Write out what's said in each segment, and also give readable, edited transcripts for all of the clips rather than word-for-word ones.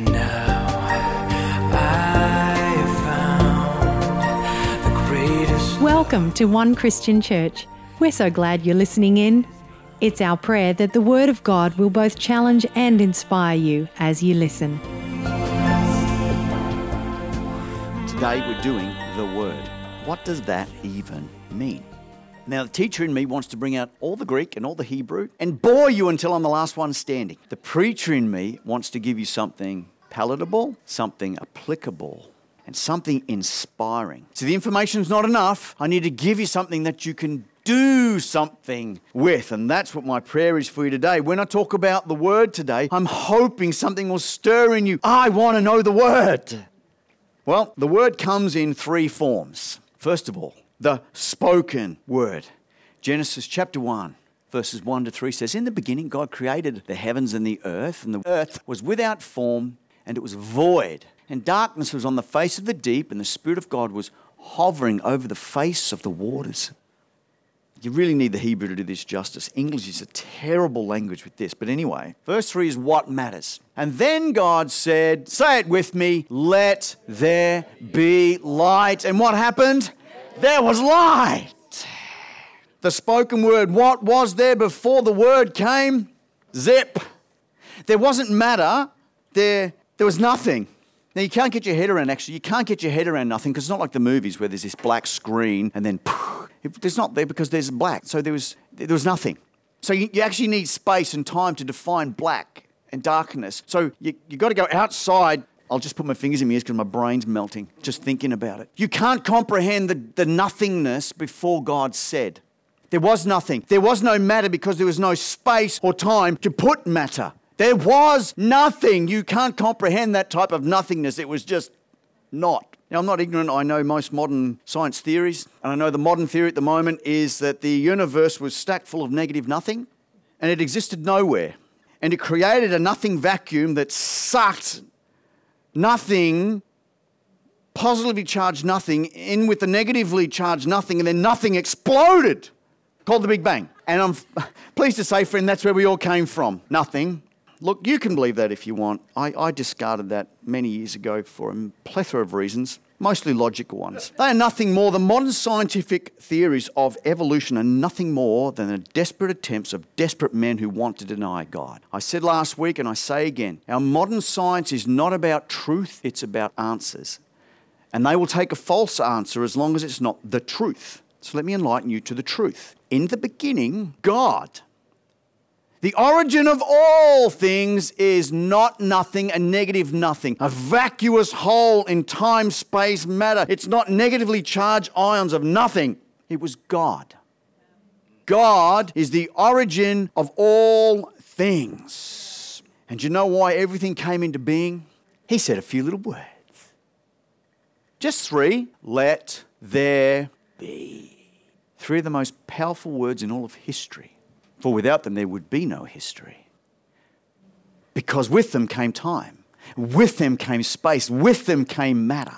Now I found the greatest. Welcome to One Christian Church. We're so glad you're listening in. It's our prayer that the Word of God will both challenge and inspire you as you listen. Today we're doing the Word. What does that even mean? Now, the teacher in me wants to bring out all the Greek and all the Hebrew and bore you until I'm the last one standing. The preacher in me wants to give you something palatable, something applicable, and something inspiring. So the information's not enough. I need to give you something that you can do something with, and that's what my prayer is for you today. When I talk about the Word today, I'm hoping something will stir in you. I want to know the Word. Well, the Word comes in three forms. First of all, the spoken word. Genesis chapter 1, verses 1 to 3 says, "In the beginning God created the heavens and the earth was without form, and it was void. And darkness was on the face of the deep, and the Spirit of God was hovering over the face of the waters." You really need the Hebrew to do this justice. English is a terrible language with this. But anyway, verse 3 is what matters. "And then God said," say it with me, "let there be light." And what happened? There was light. The spoken word. What was there before the word came? Zip. There wasn't matter. There was nothing. Now, you can't get your head around, you can't get your head around nothing, because it's not like the movies where there's this black screen and then there's not there because there's black. So there was nothing. So you actually need space and time to define black and darkness. So you got to go outside. I'll just put my fingers in my ears because my brain's melting just thinking about it. You can't comprehend the nothingness before God said. There was nothing. There was no matter because there was no space or time to put matter. There was nothing. You can't comprehend that type of nothingness. It was just not. Now, I'm not ignorant. I know most modern science theories. And I know the modern theory at the moment is that the universe was stacked full of negative nothing. And it existed nowhere. And it created a nothing vacuum that sucked nothing, positively charged nothing, in with the negatively charged nothing, and then nothing exploded, called the Big Bang. And I'm pleased to say, friend, that's where we all came from. Nothing. Look, you can believe that if you want. I discarded that many years ago for a plethora of reasons, mostly logical ones. They are nothing more than modern scientific theories of evolution, and nothing more than the desperate attempts of desperate men who want to deny God. I said last week, and I say again, our modern science is not about truth, it's about answers. And they will take a false answer as long as it's not the truth. So let me enlighten you to the truth. In the beginning, God. The origin of all things is not nothing, a negative nothing, a vacuous hole in time, space, matter. It's not negatively charged ions of nothing. It was God. God is the origin of all things. And you know why everything came into being? He said a few little words. Just three. Let there be. Three of the most powerful words in all of history. For without them, there would be no history. Because with them came time. With them came space. With them came matter.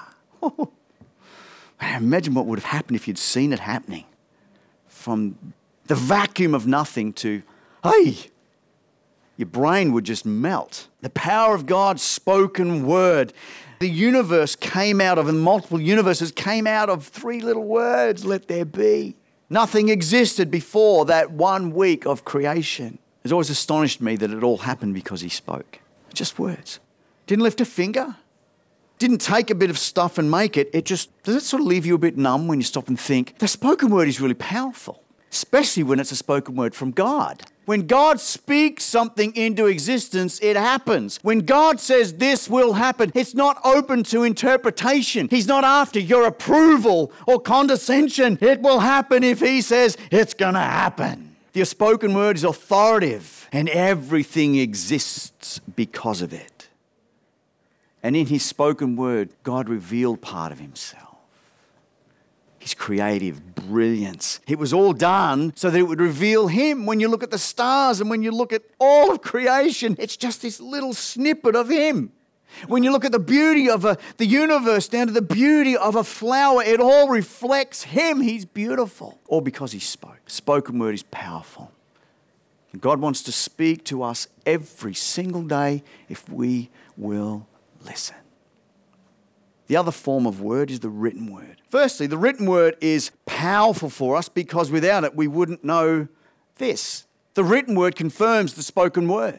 Imagine what would have happened if you'd seen it happening. From the vacuum of nothing to, hey, your brain would just melt. The power of God's spoken word. The universe came out of, and multiple universes came out of three little words, let there be. Nothing existed before that 1 week of creation. It's always astonished me that it all happened because he spoke. Just words. Didn't lift a finger. Didn't take a bit of stuff and make it. Does it sort of leave you a bit numb when you stop and think? The spoken word is really powerful, especially when it's a spoken word from God. When God speaks something into existence, it happens. When God says this will happen, it's not open to interpretation. He's not after your approval or condescension. It will happen if he says it's going to happen. The spoken word is authoritative, and everything exists because of it. And in his spoken word, God revealed part of himself. His creative brilliance. It was all done so that it would reveal him. When you look at the stars and when you look at all of creation, it's just this little snippet of him. When you look at the beauty of the universe down to the beauty of a flower, it all reflects him. He's beautiful. All because he spoke. Spoken word is powerful. And God wants to speak to us every single day if we will listen. The other form of word is the written word. Firstly, the written word is powerful for us because without it we wouldn't know this. The written word confirms the spoken word.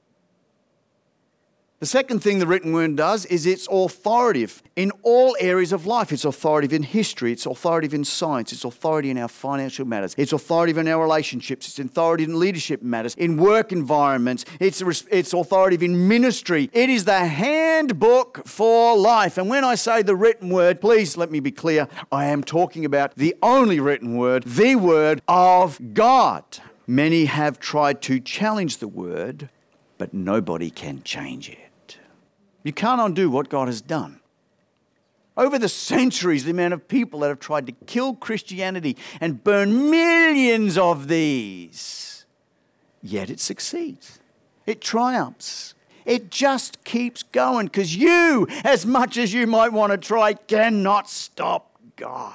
The second thing the written word does is it's authoritative in all areas of life. It's authoritative in history. It's authoritative in science. It's authoritative in our financial matters. It's authoritative in our relationships. It's authoritative in leadership matters, in work environments. It's authoritative in ministry. It is the handbook for life. And when I say the written word, please let me be clear. I am talking about the only written word, the word of God. Many have tried to challenge the word, but nobody can change it. You can't undo what God has done. Over the centuries, the amount of people that have tried to kill Christianity and burn millions of these, yet it succeeds. It triumphs. It just keeps going because you, as much as you might want to try, cannot stop God.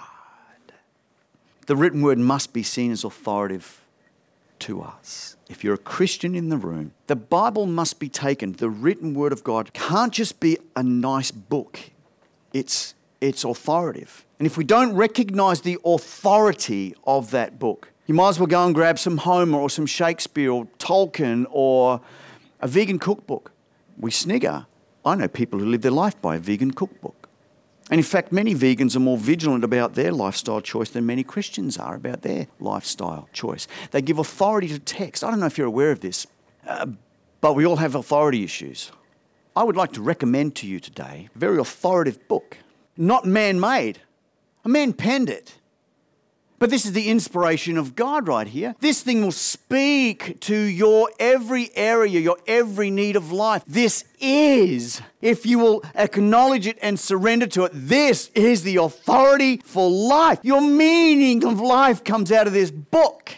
The written word must be seen as authoritative to us. If you're a Christian in the room, the Bible must be taken. The written word of God can't just be a nice book. It's authoritative. And if we don't recognize the authority of that book, you might as well go and grab some Homer or some Shakespeare or Tolkien or a vegan cookbook. We snigger. I know people who live their life by a vegan cookbook. And in fact, many vegans are more vigilant about their lifestyle choice than many Christians are about their lifestyle choice. They give authority to text. I don't know if you're aware of this, but we all have authority issues. I would like to recommend to you today a very authoritative book, not man-made. A man penned it. But this is the inspiration of God right here. This thing will speak to your every area, your every need of life. This is, if you will acknowledge it and surrender to it, this is the authority for life. Your meaning of life comes out of this book.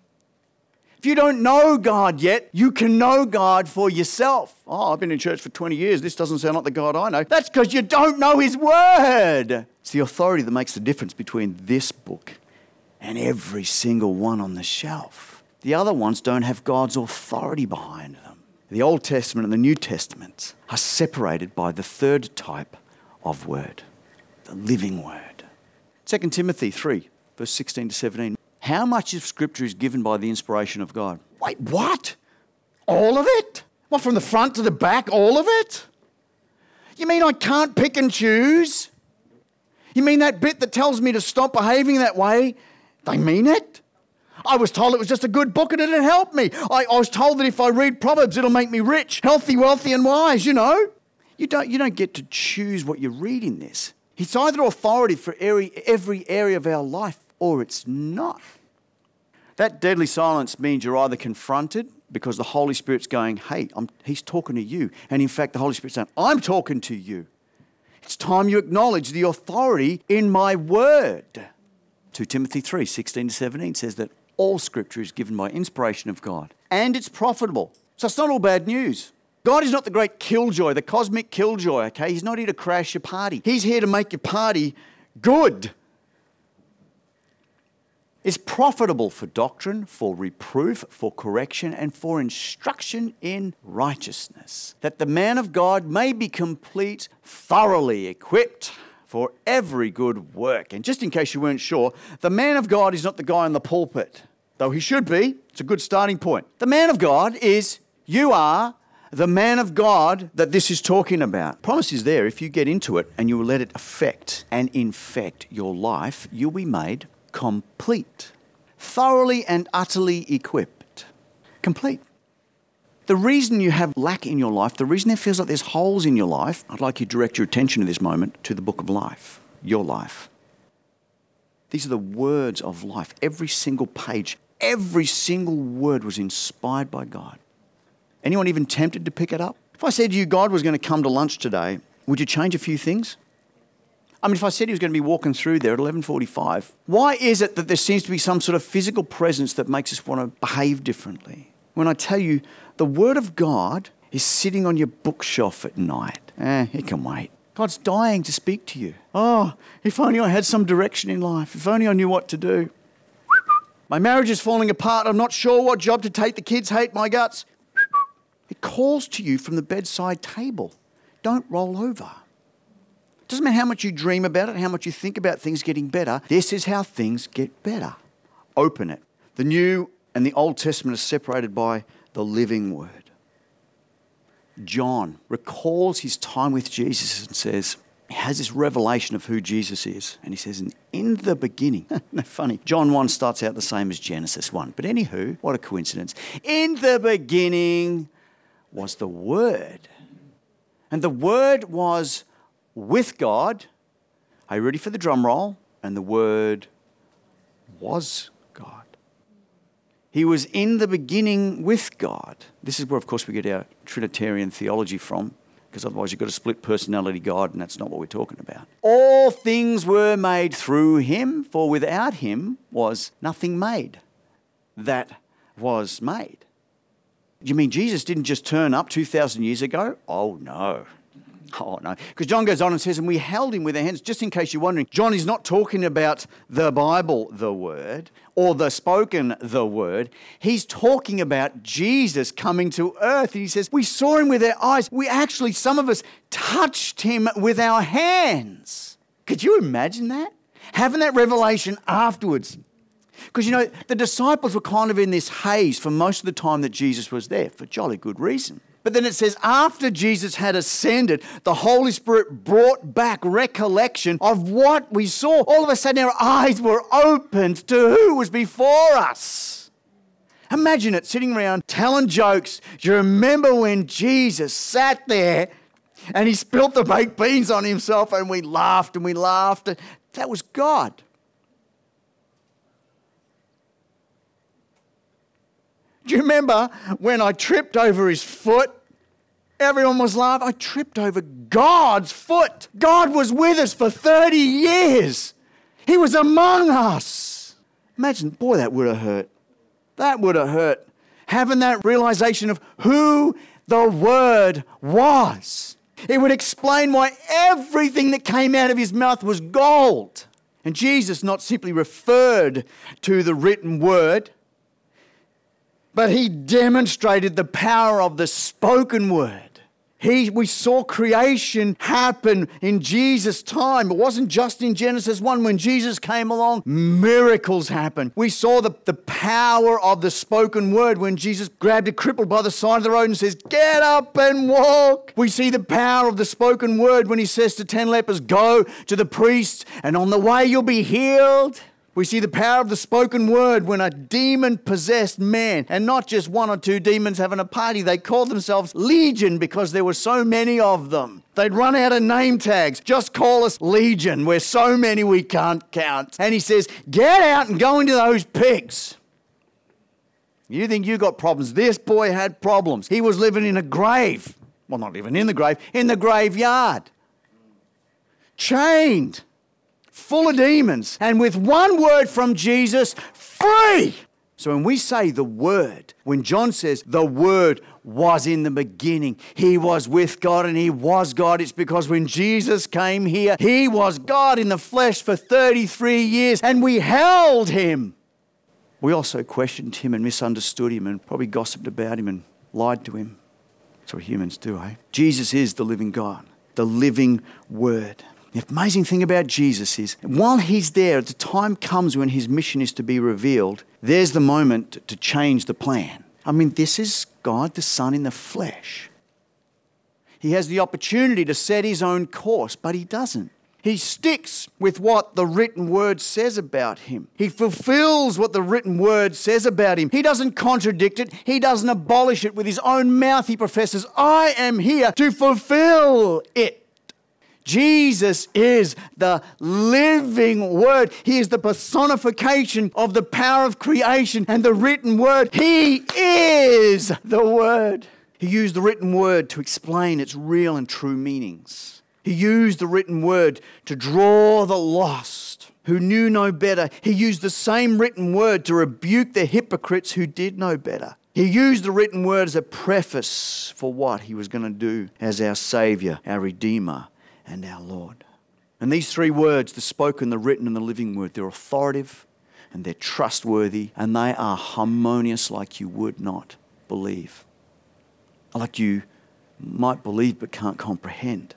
If you don't know God yet, you can know God for yourself. Oh, I've been in church for 20 years. This doesn't sound like the God I know. That's because you don't know His Word. It's the authority that makes the difference between this book and every single one on the shelf. The other ones don't have God's authority behind them. The Old Testament and the New Testament are separated by the third type of word, the living word. 2 Timothy 3, verse 16 to 17. How much of Scripture is given by the inspiration of God? Wait, what? All of it? What, from the front to the back, all of it? You mean I can't pick and choose? You mean that bit that tells me to stop behaving that way? They mean it? I was told it was just a good book and it'd help me. I was told that if I read Proverbs, it'll make me rich, healthy, wealthy, and wise, you know. You don't get to choose what you read in this. It's either authority for every area of our life or it's not. That deadly silence means you're either confronted because the Holy Spirit's going, hey, He's talking to you. And in fact, the Holy Spirit's saying, I'm talking to you. It's time you acknowledge the authority in my word. 2 Timothy 3, 16 to 17 says that all Scripture is given by inspiration of God. And it's profitable. So it's not all bad news. God is not the great killjoy, the cosmic killjoy, okay? He's not here to crash your party. He's here to make your party good. It's profitable for doctrine, for reproof, for correction, and for instruction in righteousness, that the man of God may be complete, thoroughly equipped for every good work. And just in case you weren't sure, the man of God is not the guy in the pulpit, though he should be. It's a good starting point. The man of God is, you are the man of God that this is talking about. Promise is there. If you get into it and you will let it affect and infect your life, you'll be made complete, thoroughly and utterly equipped. Complete. The reason you have lack in your life, the reason it feels like there's holes in your life, I'd like you to direct your attention at this moment to the book of life, your life. These are the words of life. Every single page, every single word was inspired by God. Anyone even tempted to pick it up? If I said to you God was going to come to lunch today, would you change a few things? I mean, if I said He was going to be walking through there at 11:45, why is it that there seems to be some sort of physical presence that makes us want to behave differently? When I tell you the Word of God is sitting on your bookshelf at night. It can wait. God's dying to speak to you. Oh, if only I had some direction in life. If only I knew what to do. My marriage is falling apart. I'm not sure what job to take. The kids hate my guts. It calls to you from the bedside table. don't roll over. Doesn't matter how much you dream about it, how much you think about things getting better. This is how things get better. Open it. The New and the Old Testament are separated by the living word. John recalls his time with Jesus and says, he has this revelation of who Jesus is. And he says, in the beginning, no, funny, John 1 starts out the same as Genesis 1. But anywho, what a coincidence. In the beginning was the Word. And the Word was with God. Are you ready for the drum roll? And the Word was God. He was in the beginning with God. This is where, of course, we get our Trinitarian theology from, because otherwise you've got a split personality God, and that's not what we're talking about. All things were made through him, for without him was nothing made that was made. You mean Jesus didn't just turn up 2,000 years ago? Oh, no. Oh, no. Because John goes on and says, and we held him with our hands. Just in case you're wondering, John is not talking about the Bible, the Word, or the spoken, the Word. He's talking about Jesus coming to earth. And he says, we saw him with our eyes. We actually, some of us, touched him with our hands. Could you imagine that? Having that revelation afterwards. Because, you know, the disciples were kind of in this haze for most of the time that Jesus was there, for jolly good reason. But then it says, after Jesus had ascended, the Holy Spirit brought back recollection of what we saw. All of a sudden, our eyes were opened to who was before us. Imagine it, sitting around telling jokes. Do you remember when Jesus sat there and he spilt the baked beans on himself and we laughed and we laughed? That was God. Do you remember when I tripped over his foot? Everyone was laughing. I tripped over God's foot. God was with us for 30 years. He was among us. Imagine, boy, that would have hurt. That would have hurt. Having that realization of who the Word was. It would explain why everything that came out of his mouth was gold. And Jesus not simply referred to the written Word, but he demonstrated the power of the spoken word. We saw creation happen in Jesus' time. It wasn't just in Genesis 1. When Jesus came along, miracles happened. We saw the power of the spoken word when Jesus grabbed a cripple by the side of the road and says, get up and walk. We see the power of the spoken word when he says to 10 lepers, go to the priest and on the way you'll be healed. We see the power of the spoken word when a demon-possessed man, and not just one or two demons having a party, they called themselves Legion because there were so many of them. They'd run out of name tags. Just call us Legion. We're so many we can't count. And he says, get out and go into those pigs. You think you got problems? This boy had problems. He was living in a grave. Well, not even in the grave, in the graveyard. Chained. Full of demons, and with one word from Jesus, free. So when we say the Word, when John says the Word was in the beginning, he was with God and he was God, it's because when Jesus came here, he was God in the flesh for 33 years and we held him. We also questioned him and misunderstood him and probably gossiped about him and lied to him. That's what humans do, eh? Jesus is the living God, the living Word. The amazing thing about Jesus is, while he's there, the time comes when his mission is to be revealed, there's the moment to change the plan. I mean, this is God the Son in the flesh. He has the opportunity to set his own course, but he doesn't. He sticks with what the written word says about him. He fulfills what the written word says about him. He doesn't contradict it. He doesn't abolish it. With his own mouth, he professes, I am here to fulfill it. Jesus is the living Word. He is the personification of the power of creation and the written Word. He is the Word. He used the written Word to explain its real and true meanings. He used the written Word to draw the lost who knew no better. He used the same written Word to rebuke the hypocrites who did know better. He used the written Word as a preface for what he was going to do as our Saviour, our Redeemer, and our Lord. And these three words, the spoken, the written, and the living word, they're authoritative and they're trustworthy and they are harmonious like you would not believe. Like you might believe but can't comprehend.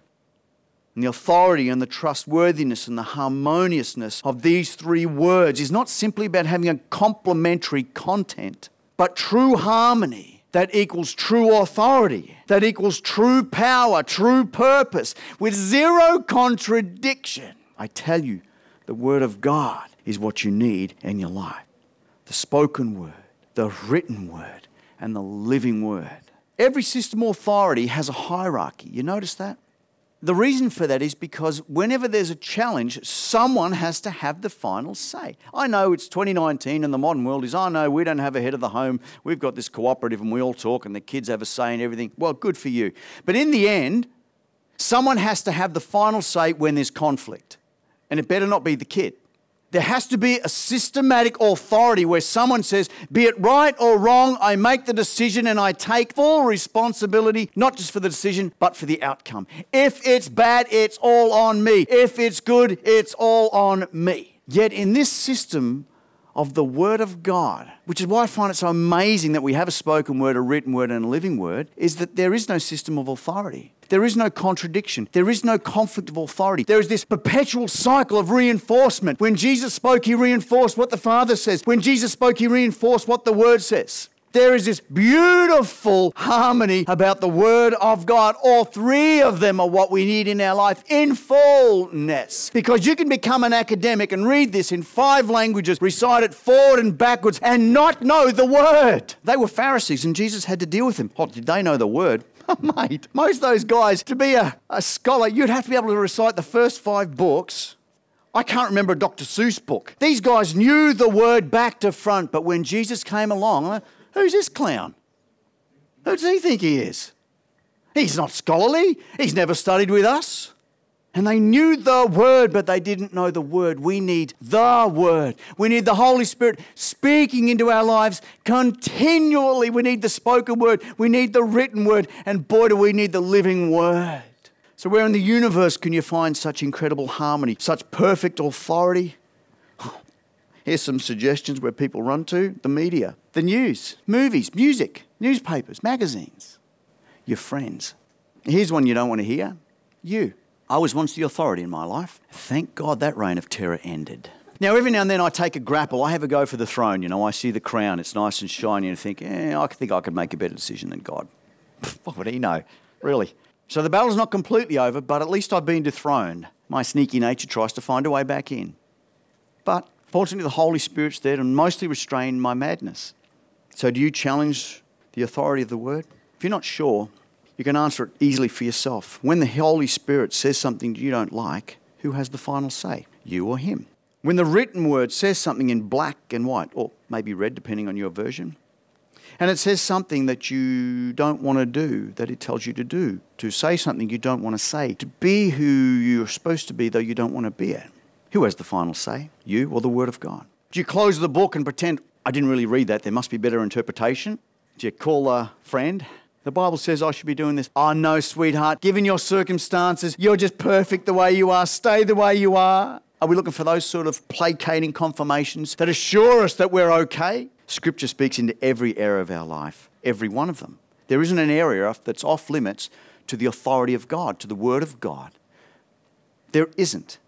And the authority and the trustworthiness and the harmoniousness of these three words is not simply about having a complementary content, but true harmony that equals true authority, that equals true power, true purpose, with zero contradiction. I tell you, the Word of God is what you need in your life. The spoken word, the written word, and the living word. Every system of authority has a hierarchy. You notice that? The reason for that is because whenever there's a challenge, someone has to have the final say. I know it's 2019 and the modern world is, oh no, we don't have a head of the home. We've got this cooperative and we all talk and the kids have a say in everything. Well, good for you. But in the end, someone has to have the final say when there's conflict. And it better not be the kid. There has to be a systematic authority where someone says, be it right or wrong, I make the decision and I take full responsibility, not just for the decision, but for the outcome. If it's bad, it's all on me. If it's good, it's all on me. Yet in this system of the Word of God, which is why I find it so amazing that we have a spoken word, a written word, and a living word, is that there is no system of authority. There is no contradiction. There is no conflict of authority. There is this perpetual cycle of reinforcement. When Jesus spoke, he reinforced what the Father says. When Jesus spoke, he reinforced what the Word says. There is this beautiful harmony about the Word of God. All three of them are what we need in our life in fullness. Because you can become an academic and read this in 5 languages, recite it forward and backwards, and not know the Word. They were Pharisees and Jesus had to deal with them. Oh, did they know the Word? Mate, most of those guys, to be a scholar, you'd have to be able to recite the first 5 books. I can't remember a Dr. Seuss book. These guys knew the Word back to front, but when Jesus came along, who's this clown? Who does he think he is? He's not scholarly. He's never studied with us. And they knew the Word, but they didn't know the Word. We need the Word. We need the Holy Spirit speaking into our lives continually. We need the spoken word. We need the written word. And boy, do we need the living Word. So where in the universe can you find such incredible harmony, such perfect authority? Here's some suggestions where people run to. The media, the news, movies, music, newspapers, magazines, your friends. Here's one you don't want to hear. You. I was once the authority in my life. Thank God that reign of terror ended. Now, every now and then I take a grapple. I have a go for the throne. You know, I see the crown. It's nice and shiny and I think I think I could make a better decision than God. What would he know? Really. So the battle's not completely over, but at least I've been dethroned. My sneaky nature tries to find a way back in. But fortunately, the Holy Spirit's there to mostly restrain my madness. So do you challenge the authority of the Word? If you're not sure, you can answer it easily for yourself. When the Holy Spirit says something you don't like, who has the final say? You or him? When the written word says something in black and white, or maybe red depending on your version, and it says something that you don't want to do, that it tells you to do, to say something you don't want to say, to be who you're supposed to be though you don't want to be it, who has the final say? You or the Word of God? Do you close the book and pretend, I didn't really read that, there must be better interpretation? Do you call a friend? The Bible says I should be doing this. Oh no, sweetheart, given your circumstances, you're just perfect the way you are. Stay the way you are. Are we looking for those sort of placating confirmations that assure us that we're okay? Scripture speaks into every area of our life, every one of them. There isn't an area that's off limits to the authority of God, to the Word of God. There isn't.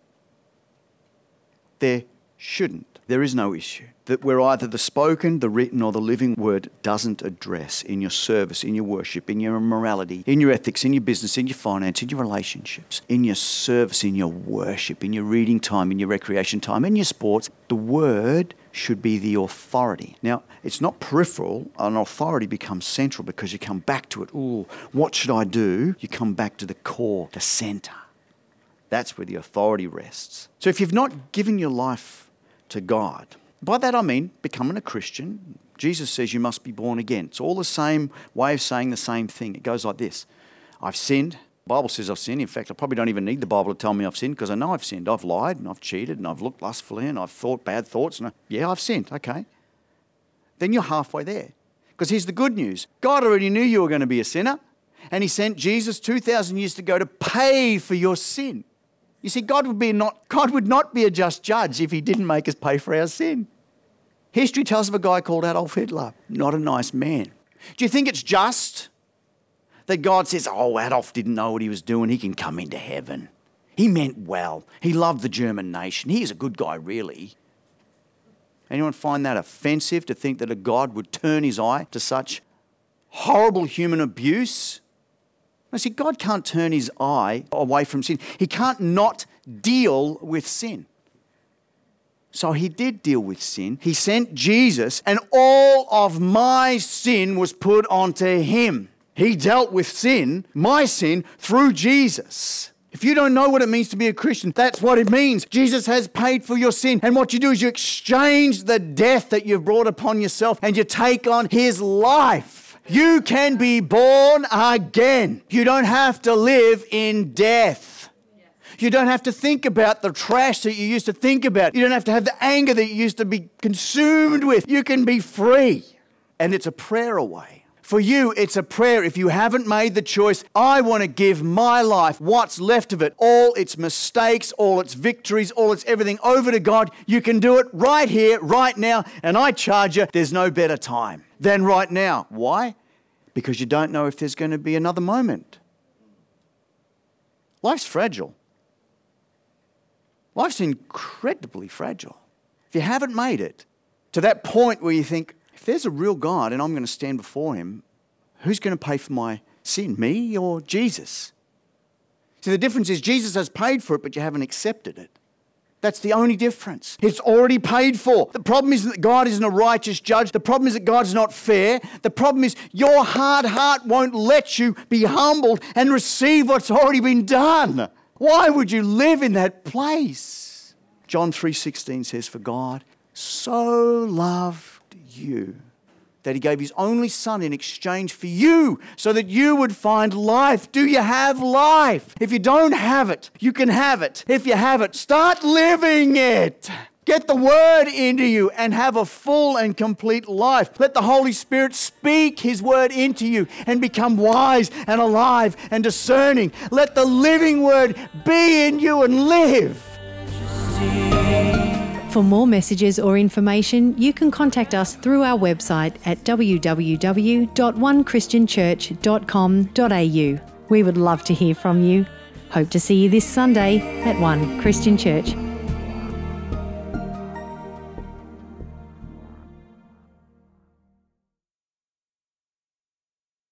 There shouldn't. There is no issue that where either the spoken, the written, or the living Word doesn't address in your service, in your worship, in your morality, in your ethics, in your business, in your finance, in your relationships, in your service, in your worship, in your reading time, in your recreation time, in your sports. The Word should be the authority. Now, it's not peripheral. An authority becomes central because you come back to it. Ooh, what should I do? You come back to the core, the center. That's where the authority rests. So if you've not given your life to God, by that I mean becoming a Christian. Jesus says you must be born again. It's all the same way of saying the same thing. It goes like this. I've sinned. The Bible says I've sinned. In fact, I probably don't even need the Bible to tell me I've sinned because I know I've sinned. I've lied and I've cheated and I've looked lustfully and I've thought bad thoughts. And I've sinned. Okay. Then you're halfway there. Because here's the good news. God already knew you were going to be a sinner and he sent Jesus 2,000 years ago to pay for your sin. You see, God would not be a just judge if he didn't make us pay for our sin. History tells of a guy called Adolf Hitler, not a nice man. Do you think it's just that God says, oh, Adolf didn't know what he was doing. He can come into heaven. He meant well. He loved the German nation. He's a good guy, really. Anyone find that offensive, to think that a God would turn his eye to such horrible human abuse? I see, God can't turn his eye away from sin. He can't not deal with sin. So he did deal with sin. He sent Jesus, and all of my sin was put onto him. He dealt with sin, my sin, through Jesus. If you don't know what it means to be a Christian, that's what it means. Jesus has paid for your sin. And what you do is you exchange the death that you've brought upon yourself and you take on his life. You can be born again. You don't have to live in death. You don't have to think about the trash that you used to think about. You don't have to have the anger that you used to be consumed with. You can be free. And it's a prayer away. For you, it's a prayer. If you haven't made the choice, I want to give my life, what's left of it, all its mistakes, all its victories, all its everything over to God, you can do it right here, right now. And I charge you, there's no better time than right now. Why? Because you don't know if there's going to be another moment. Life's fragile. Life's incredibly fragile. If you haven't made it to that point where you think, if there's a real God and I'm going to stand before him, who's going to pay for my sin, me or Jesus? See, the difference is Jesus has paid for it, but you haven't accepted it. That's the only difference. It's already paid for. The problem isn't that God isn't a righteous judge. The problem is that God's not fair. The problem is your hard heart won't let you be humbled and receive what's already been done. Why would you live in that place? John 3:16 says, for God so loved you that he gave his only son in exchange for you so that you would find life. Do you have life? If you don't have it, you can have it. If you have it, start living it. Get the word into you and have a full and complete life. Let the Holy Spirit speak his word into you and become wise and alive and discerning. Let the living word be in you and live. For more messages or information, you can contact us through our website at www.onechristianchurch.com.au. We would love to hear from you. Hope to see you this Sunday at One Christian Church.